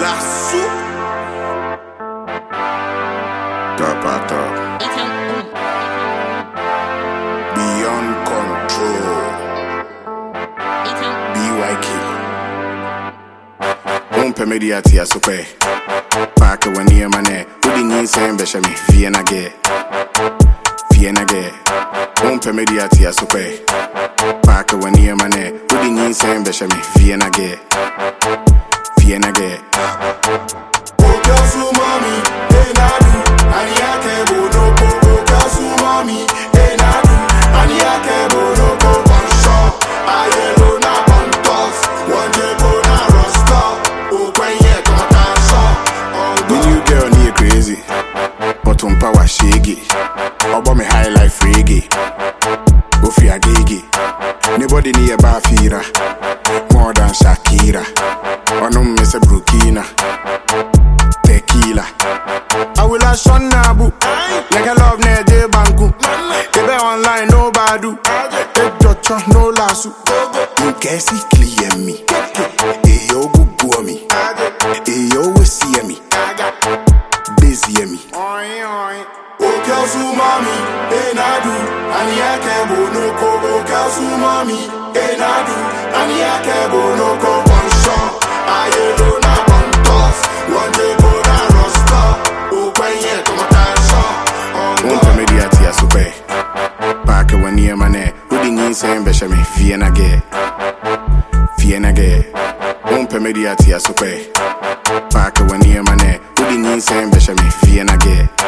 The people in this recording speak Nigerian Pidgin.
Rasu Tapata Beyond Control BYK Umpe mediati ya sope Pake wani mane Udi nyinse mbesha mi Fiena ge Umpe mediati ya sope Pake wani mane Udi nyinse mbesha mi Fiena ge Okasu mami Enadu Aniyake bonoko Okasu mami Enadu Aniyake bonoko Bansho Ayelo na bantos Wajeko na rosta Ukwenye tomatasha When you girl ni crazy But power shaggy Obo me high life reggae Ofi agigi Nobody ni eba fira More than Shakira Onum me se Burkina Tequila I will have shun nabu Like I love ne de banku Ebe online no badu Take your no lasu In case he clear me Eyo gugu me Eyo we see me Busy me Okasu mami Enadu Aniyake bonoko Okasu mami Enadu Aniyake bonoko Bansho Ayelo na bantos Wajeko na rosta Ukwenye tomatasha Umpe mediati ya supe Pake wani mane Udi nyinse mbesha mi Fiena ge Umpe mediati ya supe Pake wani mane Udi nyinse mbesha mi Fiena ge